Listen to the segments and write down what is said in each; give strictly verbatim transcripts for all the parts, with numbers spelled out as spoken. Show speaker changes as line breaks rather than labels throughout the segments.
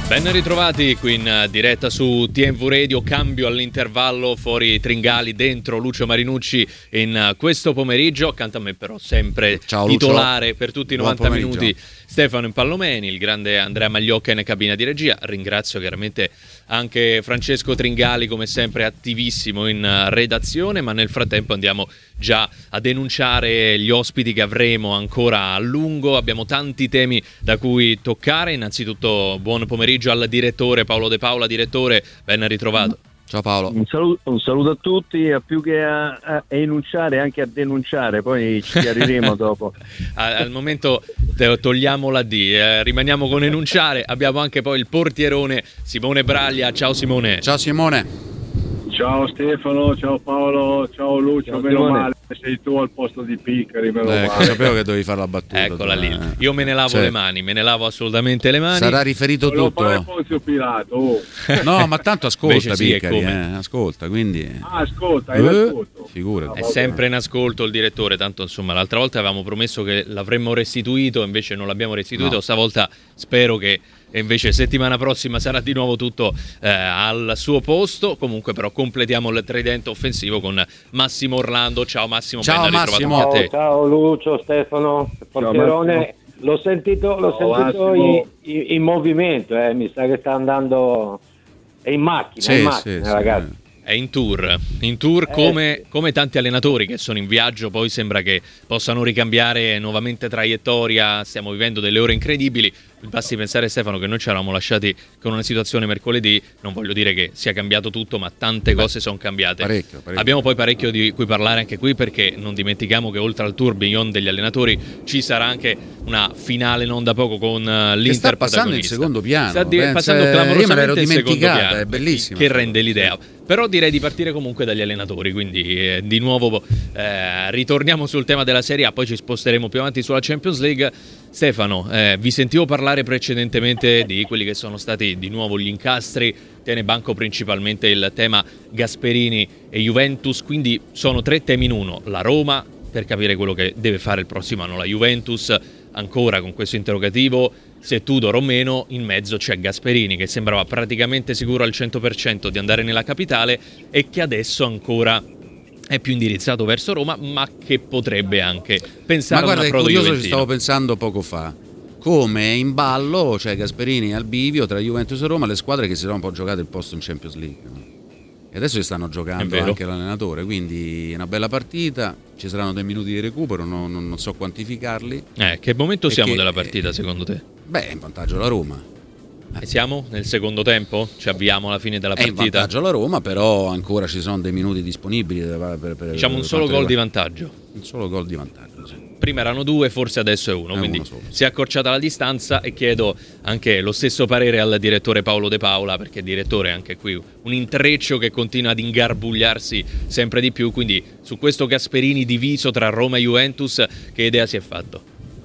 Ben ritrovati qui in diretta su T N V Radio, cambio all'intervallo, fuori Tringali, dentro Lucio Marinucci in questo pomeriggio, accanto a me però sempre
Ciao,
titolare
Lucio.
per tutti i
Buon
novanta
pomeriggio.
minuti Stefano Impallomeni, il grande Andrea Magliocca in cabina di regia. Ringrazio chiaramente anche Francesco Tringali, come sempre attivissimo in redazione, ma nel frattempo andiamo già a denunciare gli ospiti che avremo ancora a lungo. Abbiamo tanti temi da cui toccare. Innanzitutto buon pomeriggio al direttore Paolo De Paola. Direttore, ben ritrovato.
Ciao Paolo.
Un saluto, un saluto a tutti, a più che a, a enunciare, anche a denunciare, poi ci chiariremo dopo.
Al momento togliamo la D, eh, rimaniamo con enunciare. Abbiamo anche poi il portierone Simone Braglia. Ciao Simone.
Ciao Simone.
Ciao Stefano, ciao Paolo, ciao Lucio,
Ciao,
meno
Simone.
male, sei tu al posto di Piccari, meno
Ecco,
male.
sapevo che dovevi fare la battuta.
Eccola
tu,
lì.
eh.
Io me ne lavo
Cioè,
le mani, me ne lavo assolutamente le mani.
Sarà riferito
Volevo fare
tutto.
Ponzio Pilato. Oh.
No, ma tanto ascolta
Invece sì, è
Piccari,
come.
eh, ascolta, quindi
Ah, ascolta, hai
Eh,
l'ascolto.
figurati.
È sempre in ascolto il direttore, tanto insomma l'altra volta avevamo promesso che l'avremmo restituito, invece non l'abbiamo restituito,
No.
stavolta spero che e invece settimana prossima sarà di nuovo tutto eh, al suo posto. Comunque però completiamo il tridente offensivo con Massimo Orlando. Ciao Massimo,
Ciao,
ben ritrovato
Massimo.
a
Ciao,
te.
ciao Lucio, Stefano, portierone. L'ho sentito, l'ho
Ciao,
sentito
Massimo.
in, in- in movimento, eh. Mi sa che sta andando. È in macchina,
Sì,
è in
sì,
macchina,
sì.
ragazzi.
È in tour, in tour come, come tanti allenatori che sono in viaggio, poi sembra che possano ricambiare nuovamente traiettoria, stiamo vivendo delle ore incredibili. Basti pensare Stefano che noi ci eravamo lasciati con una situazione mercoledì, non voglio dire che sia cambiato tutto, ma tante cose sono cambiate.
Parecchio, parecchio.
Abbiamo poi parecchio di cui parlare anche qui, perché non dimentichiamo che oltre al tour Beyond degli allenatori ci sarà anche una finale non da poco con uh, l'Inter
Che sta passando in
protagonista.
secondo piano.
Sta di-
Pensa-
passando
io me l'ero
clamorosamente in secondo
dimenticata,
piano,
è bellissimo.
che rende l'idea. Però direi di partire comunque dagli allenatori, quindi eh, di nuovo eh, ritorniamo sul tema della Serie A, poi ci sposteremo più avanti sulla Champions League. Stefano, eh, vi sentivo parlare precedentemente di quelli che sono stati di nuovo gli incastri, tiene banco principalmente il tema Gasperini e Juventus, quindi sono tre temi in uno: la Roma, per capire quello che deve fare il prossimo anno la Juventus, ancora con questo interrogativo, se Tudor o meno, in mezzo c'è Gasperini che sembrava praticamente sicuro al cento per cento di andare nella capitale e che adesso ancora è più indirizzato verso Roma, ma che potrebbe anche pensare
Ma guarda,
a un
è
approdo
curioso, ci
juventino.
stavo pensando poco fa. Come è in ballo, c'è Gasperini al bivio tra Juventus e Roma, le squadre che si sono un po' giocate il posto in Champions League, no? E adesso ci stanno
È
giocando
vero.
anche l'allenatore, quindi è una bella partita, ci saranno dei minuti di recupero, non, non- non so quantificarli.
Eh, che momento
E
siamo
che-
della partita secondo te?
Beh, è in vantaggio la Roma.
E siamo nel secondo tempo? Ci avviamo alla fine della
È in
partita?
vantaggio la Roma, però ancora ci sono dei minuti disponibili per, per, per-
Diciamo un
per
solo
quanto
gol di
riguarda-
vantaggio.
Un solo gol di vantaggio, sì.
Prima erano due, forse adesso è uno,
È
quindi
uno solo.
si è accorciata la distanza e chiedo anche lo stesso parere al direttore Paolo De Paola, perché direttore anche qui un intreccio che continua ad ingarbugliarsi sempre di più, quindi su questo Gasperini diviso tra Roma e Juventus che idea si è fatto?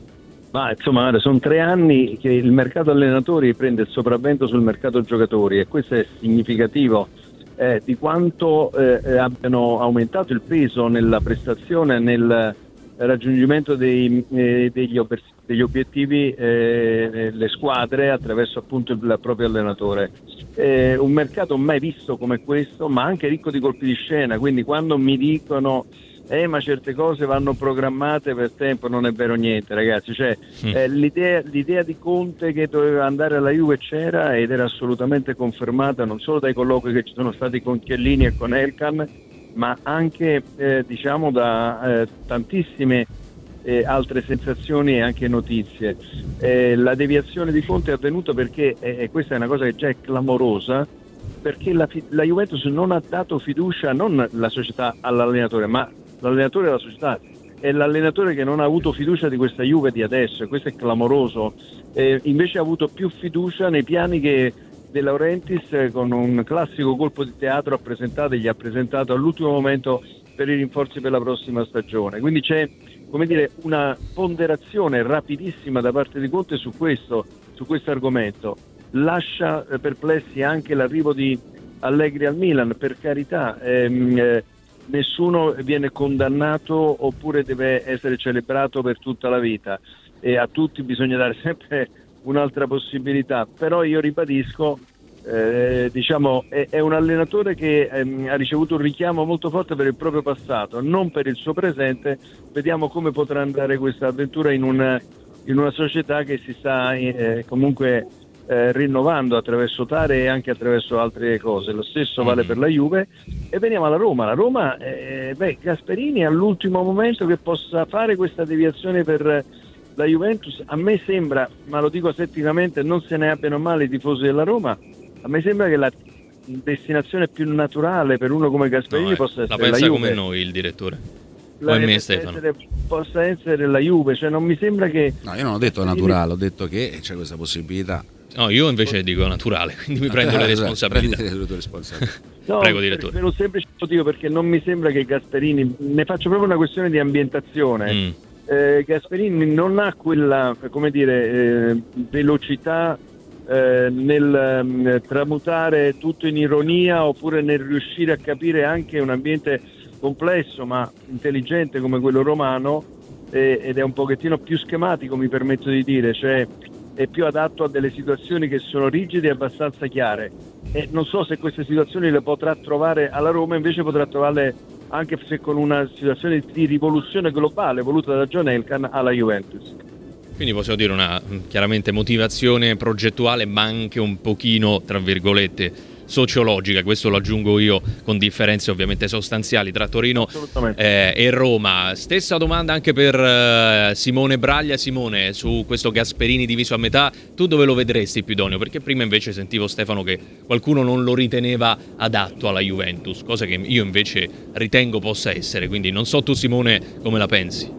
Ma insomma, guarda, sono tre anni che il mercato allenatori prende il sopravvento sul mercato giocatori e questo è significativo eh, di quanto eh, abbiano aumentato il peso nella prestazione, nel raggiungimento dei, eh, degli, ob- degli obiettivi eh, le squadre attraverso appunto il proprio allenatore. Eh, un mercato mai visto come questo, ma anche ricco di colpi di scena, quindi quando mi dicono eh ma certe cose vanno programmate per tempo, non è vero niente, ragazzi, cioè
Mm.
eh, l'idea, l'idea di Conte che doveva andare alla Juve c'era ed era assolutamente confermata non solo dai colloqui che ci sono stati con Chiellini e con Elkan, ma anche eh, diciamo da eh, tantissime eh, altre sensazioni e anche notizie. Eh, la deviazione di Conte è avvenuta perché eh, questa è una cosa che già è clamorosa, perché la, fi- la Juventus non ha dato fiducia, non la società all'allenatore, ma l'allenatore alla società. È l'allenatore che non ha avuto fiducia di questa Juve di adesso, e questo è clamoroso. Eh, invece ha avuto più fiducia nei piani che De Laurentiis, eh, con un classico colpo di teatro, ha presentato e gli ha presentato all'ultimo momento per i rinforzi per la prossima stagione. Quindi c'è, come dire, una ponderazione rapidissima da parte di Conte su questo, su questo argomento. Lascia eh, perplessi anche l'arrivo di Allegri al Milan, per carità, ehm, eh, nessuno viene condannato oppure deve essere celebrato per tutta la vita, e a tutti bisogna dare sempre un'altra possibilità, però io ribadisco, eh, diciamo è, è un allenatore che ehm, ha ricevuto un richiamo molto forte per il proprio passato, non per il suo presente. Vediamo come potrà andare questa avventura in una, in una società che si sta eh, comunque eh, rinnovando attraverso Tare e anche attraverso altre cose. Lo stesso vale
Mm.
per la Juve. E veniamo alla Roma. La Roma, eh, beh, Gasperini all'ultimo momento che possa fare questa deviazione per la Juventus, a me sembra, ma lo dico asetticamente, non se ne abbiano male i tifosi della Roma, a me sembra che la destinazione più naturale per uno come Gasperini
No, eh,
possa
la
essere la
pensa
Juve.
come noi il direttore.
La-
O è me,
possa
Stefano.
essere, possa essere la Juve, cioè non mi sembra che
No, io non ho detto naturale, ho detto che c'è questa possibilità.
No, io invece dico naturale, quindi mi prendo le
Eh,
responsabilità.
prenditi le tue responsabilità.
no,
Prego,
per,
direttore.
per un semplice motivo, perché non mi sembra che Gasperini, ne faccio proprio una questione di ambientazione.
Mm.
Eh, Gasperini non ha quella, come dire, eh, velocità eh, nel mm, tramutare tutto in ironia, oppure nel riuscire a capire anche un ambiente complesso ma intelligente come quello romano, eh, ed è un pochettino più schematico, mi permetto di dire, cioè è più adatto a delle situazioni che sono rigide e abbastanza chiare. E non so se queste situazioni le potrà trovare alla Roma, invece potrà trovarle anche se con una situazione di rivoluzione globale voluta da John Elkann alla Juventus.
Quindi possiamo dire una mh, chiaramente motivazione progettuale, ma anche un pochino, tra virgolette, sociologica. Questo lo aggiungo io, con differenze ovviamente sostanziali tra Torino
Assolutamente.
eh, e Roma. Stessa domanda anche per eh, Simone Braglia. Simone, su questo Gasperini diviso a metà, tu dove lo vedresti più idoneo? Perché prima invece sentivo, Stefano, che qualcuno non lo riteneva adatto alla Juventus, cosa che io invece ritengo possa essere. Quindi non so tu, Simone, come la pensi.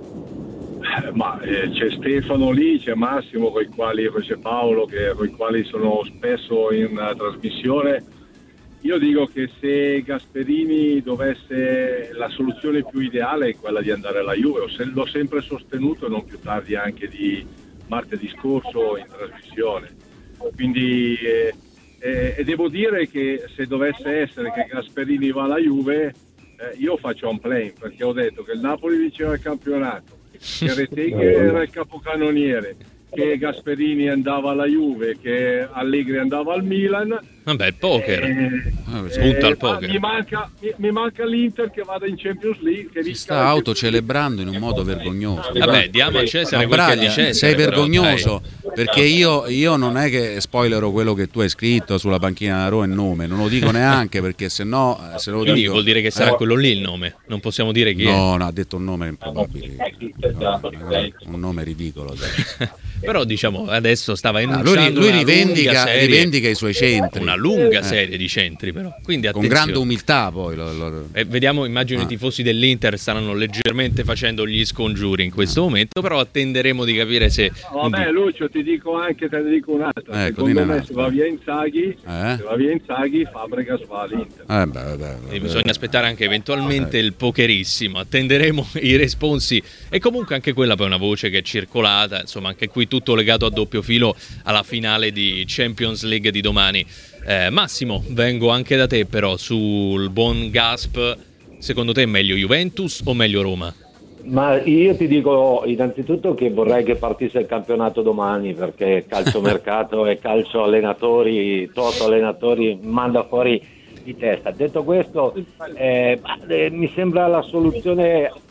Ma eh, c'è Stefano lì, c'è Massimo, con i quali poi c'è Paolo, che, con i quali sono spesso in uh, trasmissione. Io dico che se Gasperini dovesse, la soluzione più ideale è quella di andare alla Juve. Se, l'ho sempre sostenuto, non più tardi anche di martedì scorso in trasmissione. Quindi eh, eh, e devo dire che se dovesse essere che Gasperini va alla Juve, eh, io faccio un play, perché ho detto che il Napoli vinceva il campionato, che Reteghe era il capocannoniere, che Gasperini andava alla Juve, che Allegri andava al Milan.
Vabbè, il poker.
Eh,
Punta al
eh,
poker.
Mi manca, mi, mi manca l'Inter che vada in Champions League. Che
Si
risca
sta
la
autocelebrando in un modo vergognoso.
Vabbè, diamo a Cesare
Ma
quel che è di
Braglia,
Cesare.
sei
però,
vergognoso,
dai.
perché io, io non è che spoilerò quello che tu hai scritto sulla panchina della Roma, il nome, non lo dico neanche, perché se no eh, se lo
Quindi
dico
vuol dire che sarà
eh,
quello lì il nome. Non possiamo dire chi è.
no, no, ha detto un nome improbabile, no, un nome ridicolo, dai.
Però diciamo adesso stava
Ah,
enunciando
lui, lui
una lunga
rivendica,
serie,
rivendica i suoi centri
una lunga
Eh,
serie di centri, però. Quindi
con
attenzione.
grande umiltà poi lo- lo-
E vediamo, immagino
Ah.
i tifosi dell'Inter staranno leggermente facendo gli scongiuri in questo momento, però attenderemo di capire se
Vabbè, Lucio, ti dico anche, te ne dico un'altra.
Ecco,
Secondo
dine
me,
un'altra.
se va via Inzaghi,
Eh?
se va via Inzaghi, Fabregas va all'Inter.
Eh, beh, vabbè, vabbè.
Quindi bisogna aspettare anche eventualmente il pokerissimo, attenderemo i responsi e comunque anche quella poi è una voce che è circolata, insomma anche qui tutto legato a doppio filo alla finale di Champions League di domani. Eh, Massimo, vengo anche da te però sul buon Gasp, secondo te è meglio Juventus o meglio Roma?
Ma io ti dico innanzitutto che vorrei che partisse il campionato domani, perché calciomercato e calcio allenatori, toto allenatori manda fuori di testa. Detto questo, eh, eh, mi sembra la soluzione eh,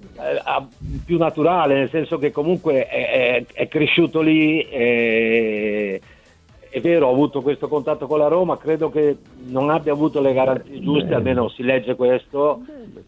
a- più naturale, nel senso che comunque è, è- è cresciuto lì, eh, è vero, ho avuto questo contatto con la Roma, credo che non abbia avuto le garanzie giuste, almeno si legge questo,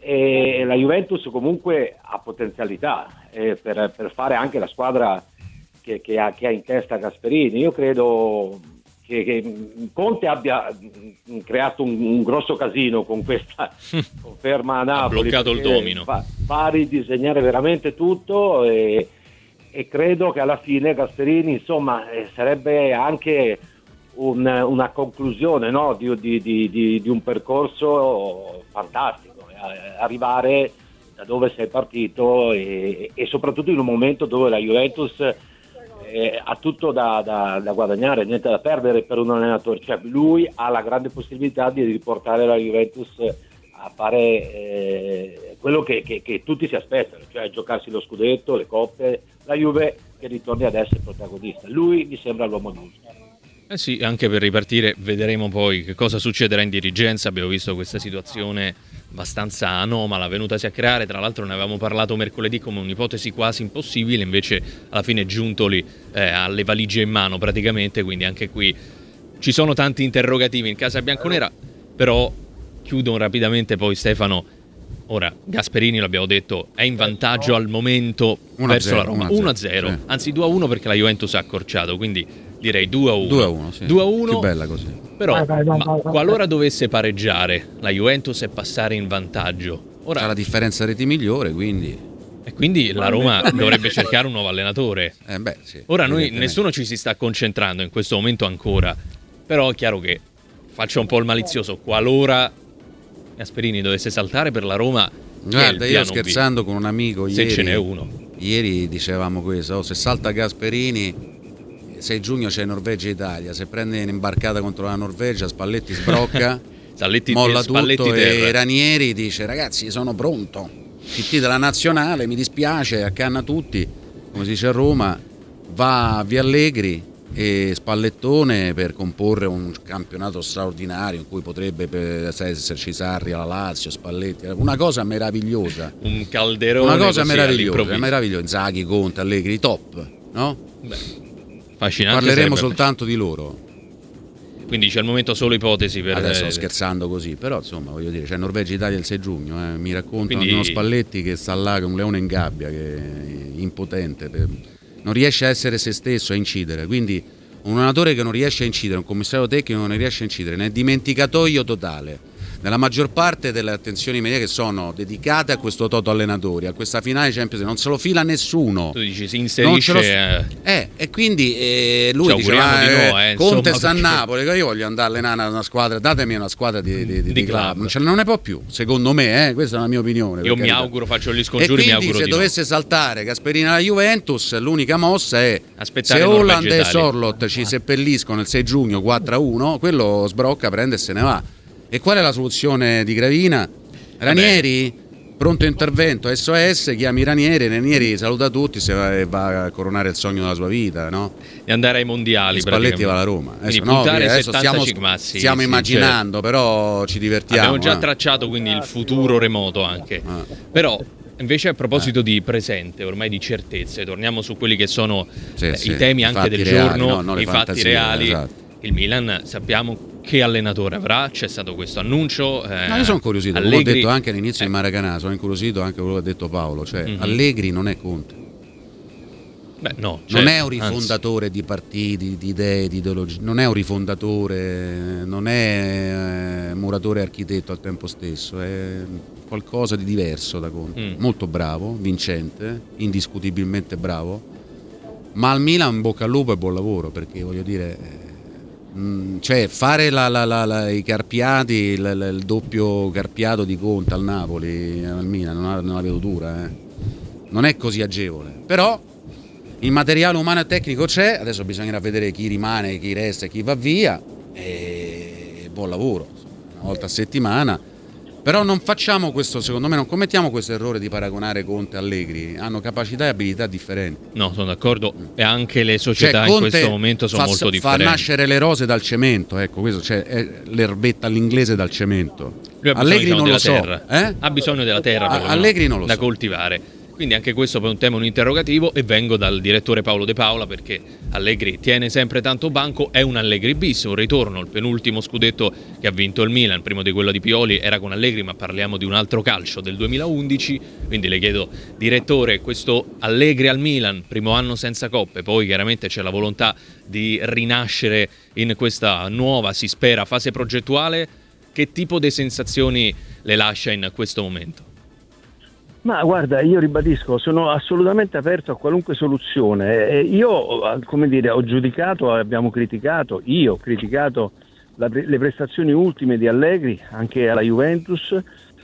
e la Juventus comunque ha potenzialità eh, per, per fare anche la squadra che, che ha, che ha in testa Gasperini. Io credo che, che Conte abbia mh, creato un, un grosso casino con questa conferma a Napoli.
bloccato il
perché
domino.
Fa, fa ridisegnare veramente tutto e, e credo che alla fine Gasperini, insomma, eh, sarebbe anche un- una conclusione, no, di, di- di- di- di un percorso fantastico, eh, arrivare da dove sei partito e, e soprattutto in un momento dove la Juventus eh, ha tutto da, da- da guadagnare, niente da perdere per un allenatore, cioè lui ha la grande possibilità di riportare la Juventus a fare eh, quello che, che- che tutti si aspettano, cioè giocarsi lo scudetto, le coppe. La Juve che ritorni ad essere protagonista. Lui mi sembra l'uomo giusto.
Eh sì, anche per ripartire vedremo poi che cosa succederà in dirigenza. Abbiamo visto questa situazione abbastanza anomala venutasi a creare, tra l'altro ne avevamo parlato mercoledì come un'ipotesi quasi impossibile, invece alla fine Giuntoli eh, ha le valigie in mano praticamente, quindi anche qui ci sono tanti interrogativi in casa bianconera. Però chiudo rapidamente poi Stefano. Ora Gasperini, l'abbiamo detto, è in vantaggio al momento verso la Roma uno a zero, sì. Anzi due a uno perché la Juventus ha accorciato, quindi direi due a uno.
due a uno, sì.
due a uno.
Più bella così.
Però vai, vai, vai, ma vai, vai, qualora dovesse pareggiare la Juventus e passare in vantaggio, ora
c'è la differenza reti migliore, quindi
e quindi la Roma dovrebbe cercare un nuovo allenatore.
Eh beh, sì,
ora noi nessuno ci si sta concentrando in questo momento ancora, però è chiaro che faccio un po' il malizioso, qualora Gasperini dovesse saltare per la Roma.
Guarda, io scherzando B. con un amico
se
ieri,
ce n'è uno.
Ieri dicevamo questo, oh, se salta Gasperini sei giugno c'è Norvegia e Italia, se prende un'imbarcata contro la Norvegia Spalletti sbrocca,
Spalletti,
molla
Spalletti
tutto
terra.
E Ranieri dice ragazzi sono pronto, P T della nazionale, mi dispiace, accanna tutti, come si dice a Roma, va via Allegri e Spallettone per comporre un campionato straordinario in cui potrebbe esserci Sarri alla Lazio, Spalletti, una cosa meravigliosa,
un calderone,
una cosa
così,
meravigliosa, meravigliosa. Inzaghi, Conte, Allegri, top, no?
Beh, fascinante.
Parleremo soltanto di loro.
Quindi c'è al momento solo ipotesi per...
Adesso sto scherzando così, però insomma voglio dire, c'è Norvegia Italia il sei giugno, eh. Mi raccontano Quindi... di uno Spalletti che sta là con un leone in gabbia, che è impotente, per... non riesce a essere se stesso, a incidere, quindi un allenatore che non riesce a incidere, un commissario tecnico che non riesce a incidere, ne è dimenticatoio totale. Nella maggior parte delle attenzioni mediatiche che sono dedicate a questo toto allenatori, a questa finale Champions League, non se lo fila nessuno.
Tu dici si inserisce... Lo...
Eh, e quindi eh, lui dice, ah,
di no, eh,
Conte
insomma,
sta a
perché...
Napoli, io voglio andare a allenare una squadra, datemi una squadra di, di, di, di club. club. Non, ce, non ne può più, secondo me, eh, questa è la mia opinione.
Io mi carità. auguro, faccio gli scongiuri,
e
mi auguro
se
di
dovesse
no.
saltare Gasperini alla Juventus, l'unica mossa è
aspettare
se Holland e
Italia.
Sorlot ci seppelliscono il sei giugno quattro a uno, quello sbrocca, prende e se ne va. E qual è la soluzione di Gravina? Ranieri? Vabbè. Pronto intervento, S O S, chiami Ranieri, Ranieri saluta tutti se va, e va a coronare il sogno della sua vita, no?
E andare ai mondiali.
E Spalletti va alla Roma.
Adesso,
no,
adesso
stiamo,
massi,
stiamo
sì,
immaginando,
certo.
Però ci divertiamo.
Abbiamo già
eh.
tracciato quindi il futuro remoto anche. Ah. Però invece a proposito eh. di presente, ormai di certezze, torniamo su quelli che sono
sì,
eh,
sì,
i temi anche del
reali,
giorno,
no,
i fatti
fantasie,
reali.
Esatto.
Il Milan sappiamo che allenatore avrà, c'è stato questo annuncio. Eh,
no, io sono incuriosito,
Allegri...
come ho detto anche all'inizio
eh.
di Maracanã, sono incuriosito anche quello che ha detto Paolo, cioè mm-hmm. Allegri non è Conte.
Beh, no,
non
certo,
è un rifondatore anzi. di partiti, di idee, di ideologie, non è un rifondatore, non è eh, muratore e architetto al tempo stesso, è qualcosa di diverso da Conte. Mm. Molto bravo, vincente, indiscutibilmente bravo, ma al Milan in bocca al lupo e buon lavoro, perché voglio dire... cioè fare la, la, la, la, i carpiati, il, il doppio carpiato di Conte al Napoli, al Milan, non la, non la vedo dura, eh. Non è così agevole, però il materiale umano e tecnico c'è, adesso bisognerà vedere chi rimane, chi resta e chi va via, e buon lavoro, una volta a settimana. Però non facciamo questo, secondo me non commettiamo questo errore di paragonare Conte e Allegri, hanno capacità e abilità differenti.
No, sono d'accordo, e anche le società cioè, in questo momento sono
fa,
molto differenti.
Fa nascere le rose dal cemento, ecco, questo cioè è l'erbetta all'inglese dal cemento.
Allegri
non lo so,
eh? Ha bisogno della terra
A- Allegri non lo
da
so.
coltivare. Quindi anche questo è un tema, un interrogativo, e vengo dal direttore Paolo De Paola perché Allegri tiene sempre tanto banco, è un Allegri bis, un ritorno, il penultimo scudetto che ha vinto il Milan, primo di quello di Pioli era con Allegri, ma parliamo di un altro calcio del duemilaundici, quindi le chiedo direttore, questo Allegri al Milan, primo anno senza coppe, poi chiaramente c'è la volontà di rinascere in questa nuova, si spera, fase progettuale, che tipo di sensazioni le lascia in questo momento?
Ma guarda, io ribadisco, sono assolutamente aperto a qualunque soluzione. E io, come dire, ho giudicato, abbiamo criticato, io ho criticato la, le prestazioni ultime di Allegri, anche alla Juventus.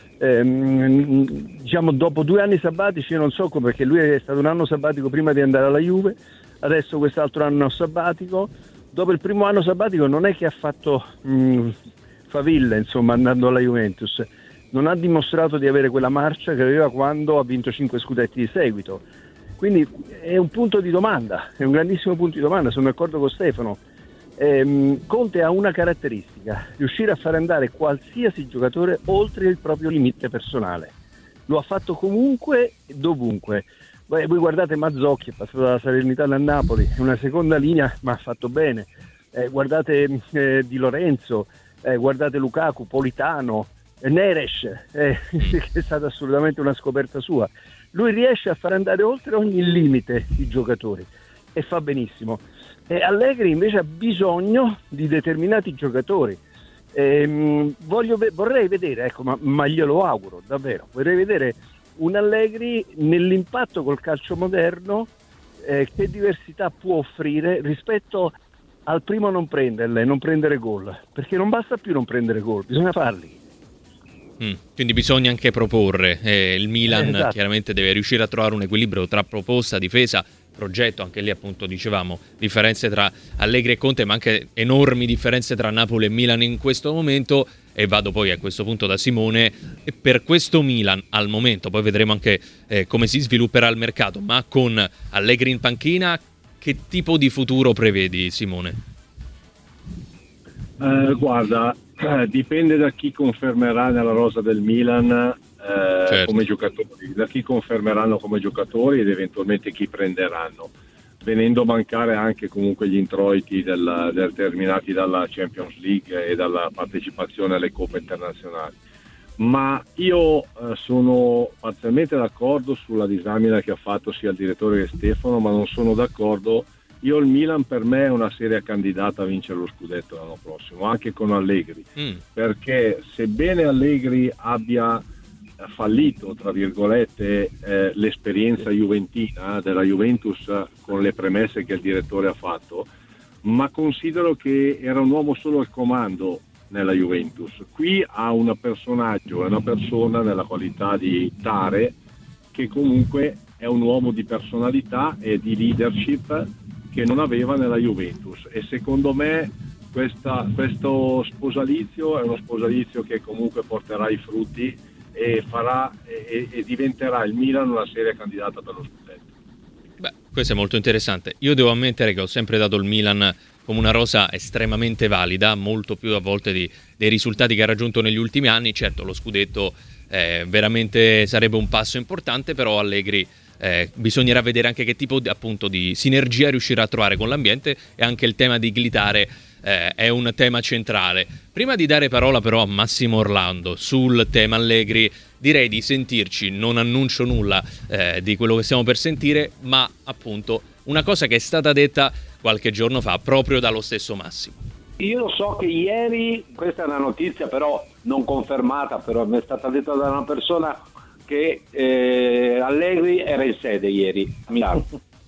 Ehm, diciamo, dopo due anni sabbatici, io non so come, perché lui è stato un anno sabbatico prima di andare alla Juve, adesso quest'altro anno sabbatico. Dopo il primo anno sabbatico non è che ha fatto mh, faville, insomma, andando alla Juventus. Non ha dimostrato di avere quella marcia che aveva quando ha vinto cinque scudetti di seguito, Quindi è un punto di domanda, è un grandissimo punto di domanda, sono d'accordo con Stefano. Eh, Conte ha una caratteristica: riuscire a far andare qualsiasi giocatore oltre il proprio limite personale. Lo ha fatto comunque e dovunque. Beh, voi guardate Mazzocchi, è passato dalla Salernitana a Napoli, una seconda linea, ma ha fatto bene. Eh, guardate eh, Di Lorenzo, eh, guardate Lukaku, Politano, eh, Neres, eh, che è stata assolutamente una scoperta sua. Lui riesce a far andare oltre ogni limite i giocatori e fa benissimo. E Allegri invece ha bisogno di determinati giocatori. Ehm, voglio, vorrei vedere, ecco, ma, ma glielo auguro davvero, vorrei vedere un Allegri nell'impatto col calcio moderno, eh, che diversità può offrire rispetto al primo non prenderle, non prendere gol, perché non basta più non prendere gol, bisogna farli.
Mm, quindi bisogna anche proporre, eh, il Milan
eh, esatto.
chiaramente deve riuscire a trovare un equilibrio tra proposta, difesa, progetto. Anche lì appunto dicevamo differenze tra Allegri e Conte, ma anche enormi differenze tra Napoli e Milan in questo momento. E vado poi a questo punto da Simone. E per questo Milan al momento, poi vedremo anche eh, come si svilupperà il mercato, ma con Allegri in panchina, che tipo di futuro prevedi, Simone?
Eh, guarda, eh, dipende da chi confermerà nella rosa del Milan eh,
certo.
come giocatori, da chi confermeranno come giocatori ed eventualmente chi prenderanno, venendo a mancare anche comunque gli introiti del, determinati dalla Champions League e dalla partecipazione alle coppe internazionali. Ma io eh, sono parzialmente d'accordo sulla disamina che ha fatto sia il direttore che Stefano, ma non sono d'accordo. Io il Milan per me è una seria candidata a vincere lo scudetto l'anno prossimo, anche con Allegri, mm. perché sebbene Allegri abbia fallito, tra virgolette, eh, l'esperienza juventina della Juventus con le premesse che il direttore ha fatto, ma considero che era un uomo solo al comando nella Juventus. Qui ha un personaggio, è una persona nella qualità di Tare, che comunque è un uomo di personalità e di leadership che non aveva nella Juventus, e secondo me questa, questo sposalizio è uno sposalizio che comunque porterà i frutti e farà e, e diventerà il Milan una seria candidata per lo scudetto.
Beh, questo è molto interessante. Io devo ammettere che ho sempre dato il Milan come una rosa estremamente valida, molto più a volte di, dei risultati che ha raggiunto negli ultimi anni. Certo, lo scudetto eh, veramente sarebbe un passo importante, però Allegri eh, bisognerà vedere anche che tipo di, appunto di sinergia riuscirà a trovare con l'ambiente, e anche il tema di glitare eh, è un tema centrale. Prima di dare parola però a Massimo Orlando sul tema Allegri, direi di sentirci, non annuncio nulla eh, di quello che stiamo per sentire, ma appunto una cosa che è stata detta qualche giorno fa proprio dallo stesso Massimo.
Io so che ieri, questa è una notizia però non confermata, però mi è stata detta da una persona, che eh, Allegri era in sede ieri a Milano.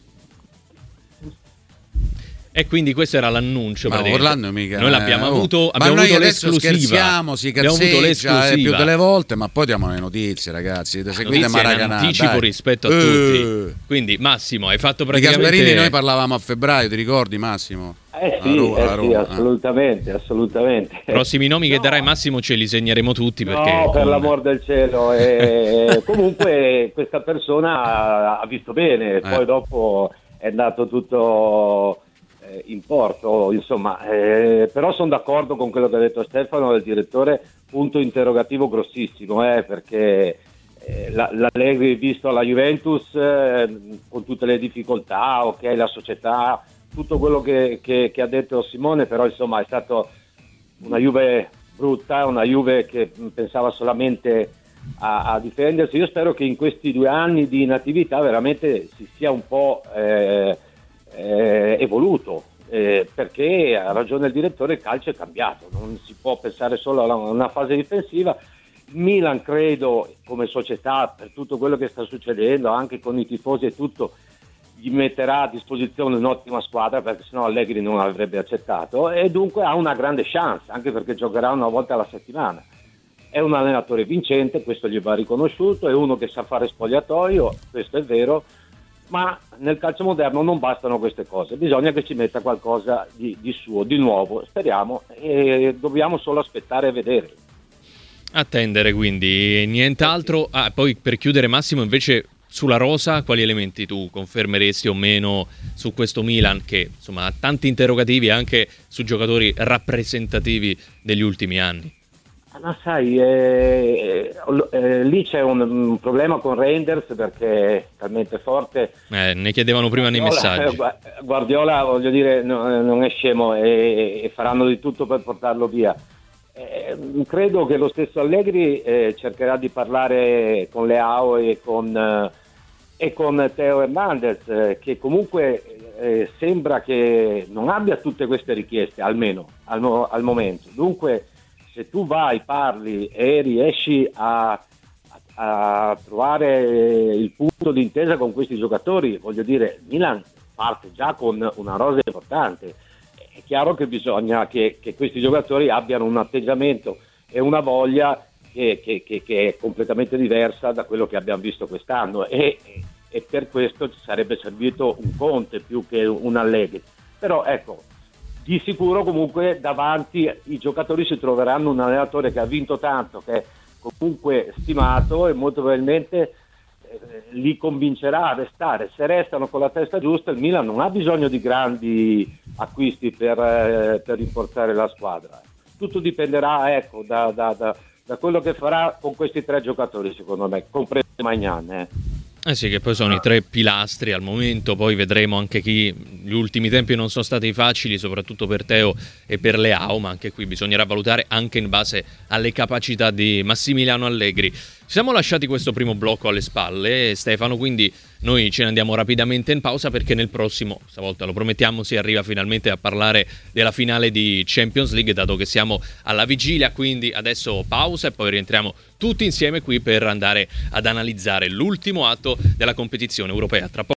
E quindi questo era l'annuncio.
Ma Orlando mica,
noi l'abbiamo
eh,
avuto,
oh.
abbiamo
ma noi
avuto
adesso
l'esclusiva.
Scherziamo, si cazzeggia eh, più delle volte, ma poi diamo le notizie, ragazzi. Seguite Maracanã,
in anticipo
dai.
rispetto a
uh.
tutti. Quindi Massimo, hai fatto praticamente.
Di Gasperini noi parlavamo a febbraio, ti ricordi Massimo?
Eh sì,
Roma,
eh
Roma,
sì assolutamente, assolutamente.
Prossimi nomi
no.
che darai Massimo ce li segneremo tutti, perché
no, per
con...
l'amor del cielo. E comunque questa persona ha visto bene, eh. poi dopo è andato tutto eh, in porto, insomma. Eh, però sono d'accordo con quello che ha detto Stefano, il direttore, punto interrogativo grossissimo, eh, perché eh, la, l'Allegri visto alla Juventus eh, con tutte le difficoltà, ok, la società, tutto quello che, che, che ha detto Simone, però insomma è stato una Juve brutta, una Juve che pensava solamente a, a difendersi. Io spero che in questi due anni di inattività veramente si sia un po' eh, eh, evoluto, eh, perché ha ragione il direttore, il calcio è cambiato, non si può pensare solo a una fase difensiva. Il Milan, credo, come società, per tutto quello che sta succedendo, anche con i tifosi e tutto, gli metterà a disposizione un'ottima squadra, perché sennò Allegri non avrebbe accettato, e dunque ha una grande chance, anche perché giocherà una volta alla settimana. È un allenatore vincente, questo gli va riconosciuto, è uno che sa fare spogliatoio, questo è vero, ma nel calcio moderno non bastano queste cose, bisogna che ci metta qualcosa di, di suo, di nuovo, speriamo, e dobbiamo solo aspettare e vedere.
Attendere, quindi nient'altro. Ah, poi per chiudere Massimo, invece sulla rosa, quali elementi tu confermeresti o meno su questo Milan che insomma ha tanti interrogativi anche su giocatori rappresentativi degli ultimi anni?
Ma sai, eh, eh, lì c'è un, un problema con Reinders perché è talmente forte.
Eh, ne chiedevano prima nei messaggi.
Guardiola, voglio dire, no, non è scemo e, e faranno di tutto per portarlo via. Eh, credo che lo stesso Allegri eh, cercherà di parlare con Leao e con, eh, e con Theo Hernandez, eh, che comunque eh, sembra che non abbia tutte queste richieste, almeno al, al momento. Dunque, se tu vai, parli e riesci a, a, a trovare il punto di intesa con questi giocatori, voglio dire, Milan parte già con una rosa importante. È chiaro che bisogna che, che questi giocatori abbiano un atteggiamento e una voglia che, che, che, che è completamente diversa da quello che abbiamo visto quest'anno e, e per questo ci sarebbe servito un Conte più che un Allegri. Però ecco, di sicuro comunque davanti i giocatori si troveranno un allenatore che ha vinto tanto, che è comunque stimato e molto probabilmente eh, li convincerà a restare. Se restano con la testa giusta, il Milan non ha bisogno di grandi acquisti per, eh, per rinforzare la squadra. Tutto dipenderà ecco, da, da, da, da quello che farà con questi tre giocatori, secondo me, compreso Maignan. Eh.
Eh sì, che poi sono i tre pilastri al momento, poi vedremo anche chi. Gli ultimi tempi non sono stati facili, soprattutto per Theo e per Leao, ma anche qui bisognerà valutare anche in base alle capacità di Massimiliano Allegri. Ci siamo lasciati questo primo blocco alle spalle, Stefano, quindi noi ce ne andiamo rapidamente in pausa perché nel prossimo, stavolta lo promettiamo, si arriva finalmente a parlare della finale di Champions League, dato che siamo alla vigilia, quindi adesso pausa e poi rientriamo tutti insieme qui per andare ad analizzare l'ultimo atto della competizione europea. Tra poco